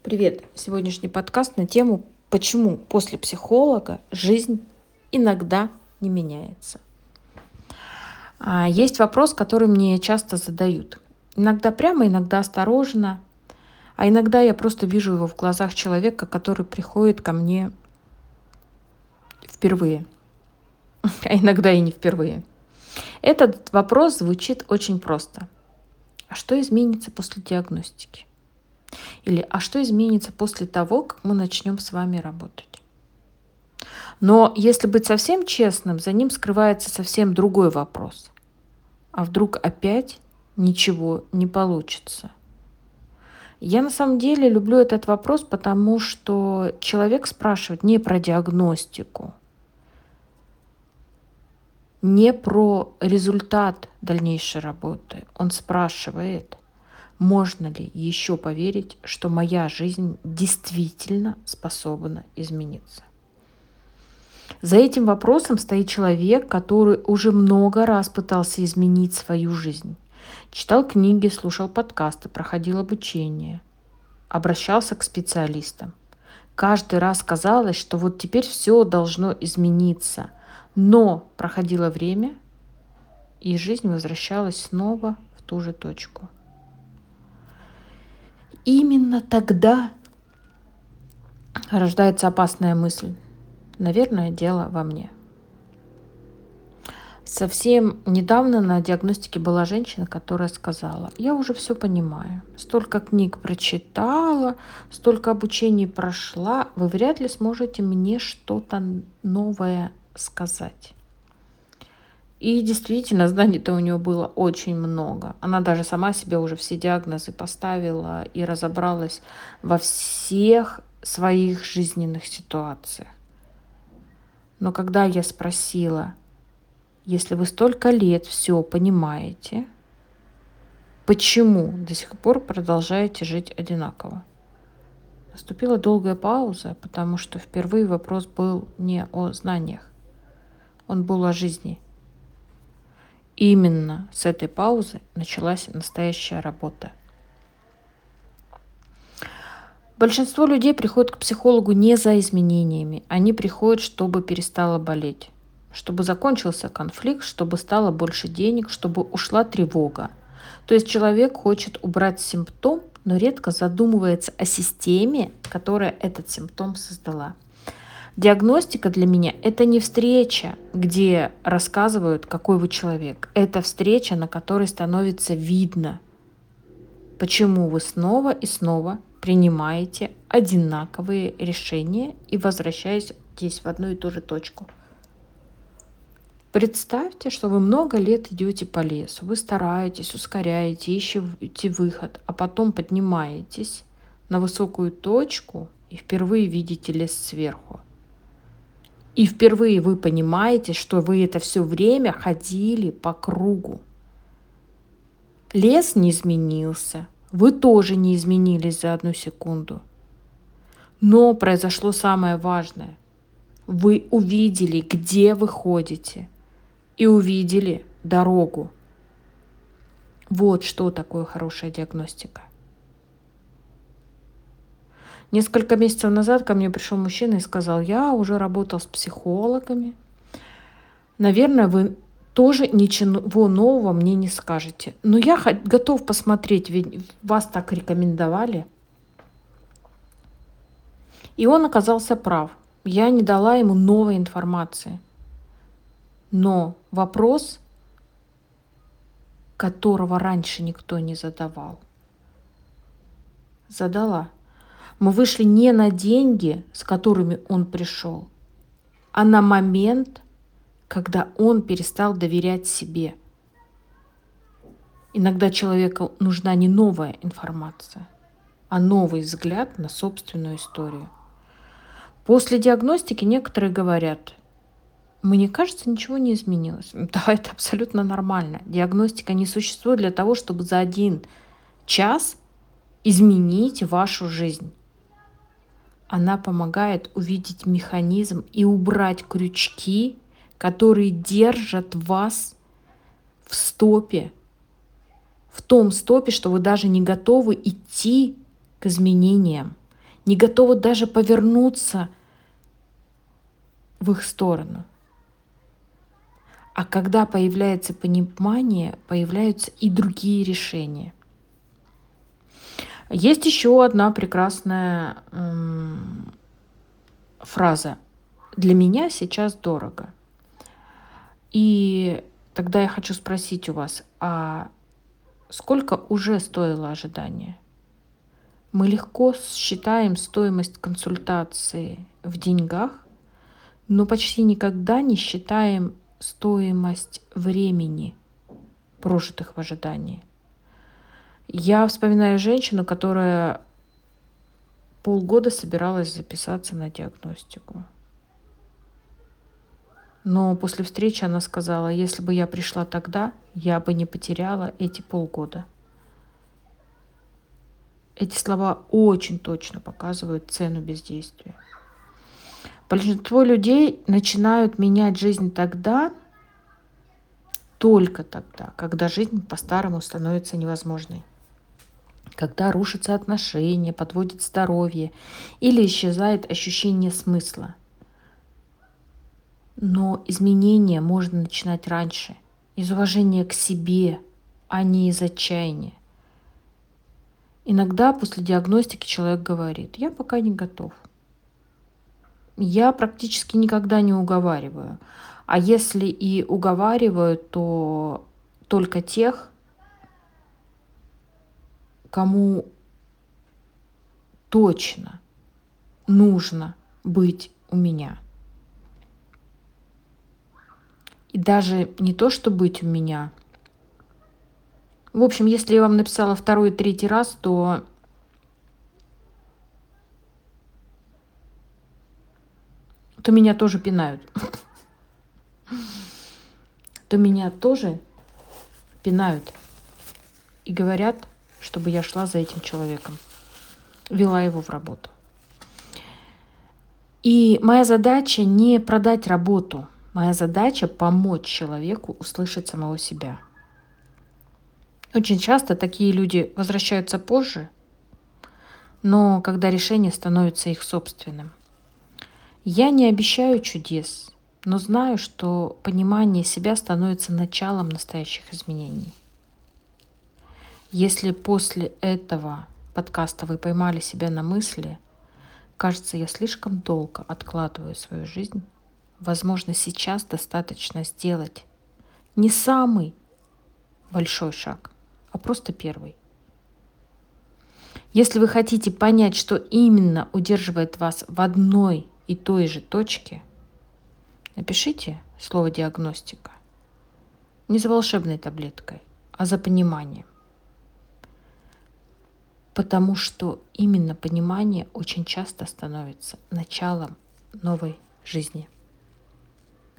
Привет! Сегодняшний подкаст на тему «Почему после психолога жизнь иногда не меняется?». Есть вопрос, который мне часто задают. Иногда прямо, иногда осторожно, а иногда я просто вижу его в глазах человека, который приходит ко мне впервые, а иногда и не впервые. Этот вопрос звучит очень просто. А что изменится после диагностики? Или а что изменится после того, как мы начнем с вами работать? Но если быть совсем честным, за ним скрывается совсем другой вопрос. А вдруг опять ничего не получится? Я на самом деле люблю этот вопрос, потому что человек спрашивает не про диагностику, не про результат дальнейшей работы. Он спрашивает, можно ли еще поверить, что моя жизнь действительно способна измениться. За этим вопросом стоит человек, который уже много раз пытался изменить свою жизнь. Читал книги, слушал подкасты, проходил обучение, обращался к специалистам. Каждый раз казалось, что вот теперь все должно измениться. Но проходило время, и жизнь возвращалась снова в ту же точку. Именно тогда рождается опасная мысль. Наверное, дело во мне. Совсем недавно на диагностике была женщина, которая сказала: я уже все понимаю, столько книг прочитала, столько обучений прошла, вы вряд ли сможете мне что-то новое сказать. И действительно, знаний-то у нее было очень много. Она даже сама себе уже все диагнозы поставила и разобралась во всех своих жизненных ситуациях. Но когда я спросила: если вы столько лет все понимаете, почему до сих пор продолжаете жить одинаково? Наступила долгая пауза, потому что впервые вопрос был не о знаниях, он был о жизни. Именно с этой паузы началась настоящая работа. Большинство людей приходят к психологу не за изменениями, они приходят, чтобы перестало болеть, чтобы закончился конфликт, чтобы стало больше денег, чтобы ушла тревога. То есть человек хочет убрать симптом, но редко задумывается о системе, которая этот симптом создала. Диагностика для меня — это не встреча, где рассказывают, какой вы человек. Это встреча, на которой становится видно, почему вы снова и снова принимаете одинаковые решения и возвращаетесь в одну и ту же точку. Представьте, что вы много лет идете по лесу, вы стараетесь, ускоряете, ищете выход, а потом поднимаетесь на высокую точку и впервые видите лес сверху. И впервые вы понимаете, что вы это все время ходили по кругу. Лес не изменился, вы тоже не изменились за одну секунду. Но произошло самое важное. Вы увидели, где вы ходите, и увидели дорогу. Вот что такое хорошая диагностика. Несколько месяцев назад ко мне пришел мужчина и сказал: я уже работал с психологами. Наверное, вы тоже ничего нового мне не скажете. Но я готов посмотреть, ведь вас так рекомендовали. И он оказался прав. Я не дала ему новой информации. Но вопрос, которого раньше никто не задавал, задала. Мы вышли не на деньги, с которыми он пришел, а на момент, когда он перестал доверять себе. Иногда человеку нужна не новая информация, а новый взгляд на собственную историю. После диагностики некоторые говорят: мне кажется, ничего не изменилось. Да, это абсолютно нормально. Диагностика не существует для того, чтобы за 1 час изменить вашу жизнь. Она помогает увидеть механизм и убрать крючки, которые держат вас в стопе, в том стопе, что вы даже не готовы идти к изменениям. не готовы даже повернуться в их сторону. А когда появляется понимание, появляются и другие решения. Есть еще одна прекрасная фраза. Для меня сейчас дорого. И тогда я хочу спросить у вас, а сколько уже стоило ожидание? Мы легко считаем стоимость консультации в деньгах, но почти никогда не считаем стоимость времени, прожитых в ожидании. Я вспоминаю женщину, которая полгода собиралась записаться на диагностику. Но после встречи она сказала, если бы я пришла тогда, я бы не потеряла эти полгода. Эти слова очень точно показывают цену бездействия. Большинство людей начинают менять жизнь тогда, только тогда, когда жизнь по-старому становится невозможной. Когда рушатся отношения, подводит здоровье или исчезает ощущение смысла. Но изменения можно начинать раньше, из уважения к себе, а не из отчаяния. Иногда после диагностики человек говорит, я пока не готов. Я практически никогда не уговариваю. А если и уговариваю, то только тех, кому точно нужно быть у меня. И даже не то, что быть у меня. В общем, если я вам написала второй и третий раз, то меня тоже пинают. То меня тоже пинают. И говорят, чтобы я шла за этим человеком. Вела его в работу. И моя задача не продать работу. Моя задача помочь человеку услышать самого себя. Очень часто такие люди возвращаются позже, но когда решение становится их собственным. Я не обещаю чудес, но знаю, что понимание себя становится началом настоящих изменений. Если после этого подкаста вы поймали себя на мысли, кажется, я слишком долго откладываю свою жизнь, возможно, сейчас достаточно сделать не самый большой шаг, а просто первый. Если вы хотите понять, что именно удерживает вас в одной и той же точке, напишите слово «диагностика». Не за волшебной таблеткой, а за пониманием. Потому что именно понимание очень часто становится началом новой жизни.